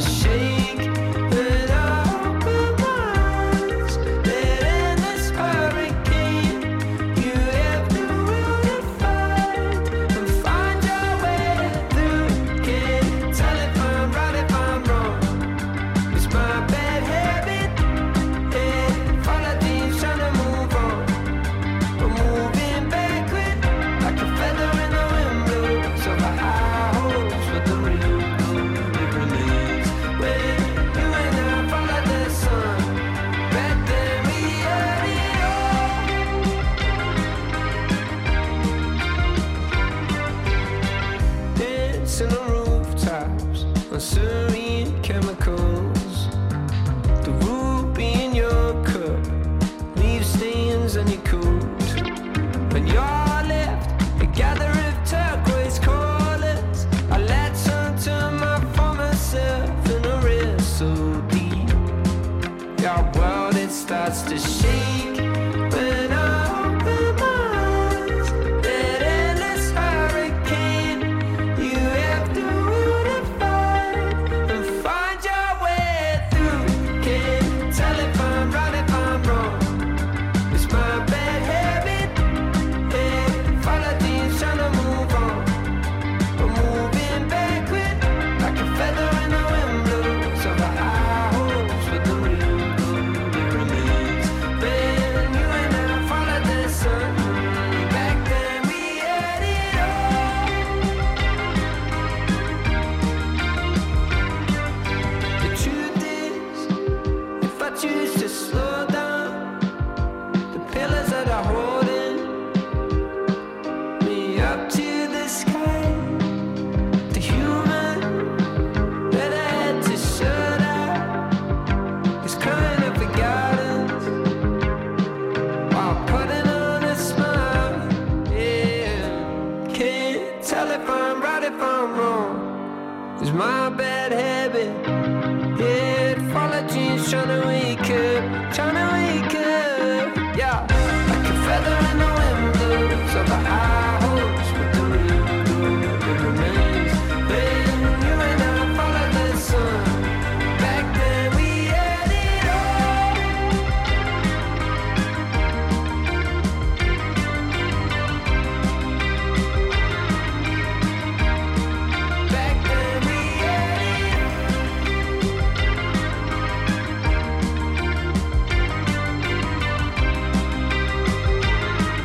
shake. When I open my eyes, that endless hurricane. You have the will to fight and find your way through. Can't tell if I'm right, if I'm wrong. It's my bad habit. Yeah, follow dreams, trying to move on. But moving backward, like a feather in the wind blows over high hopes, but the real glory remains. When you and I follow the sun, back then we had it all. Dancing on rooftops on serene chemicals. The ruby in your cup leaves stains on your coat. When you're left, a gather of turquoise colors. I latch onto my former self in a rest so deep. Your world, it starts to shake.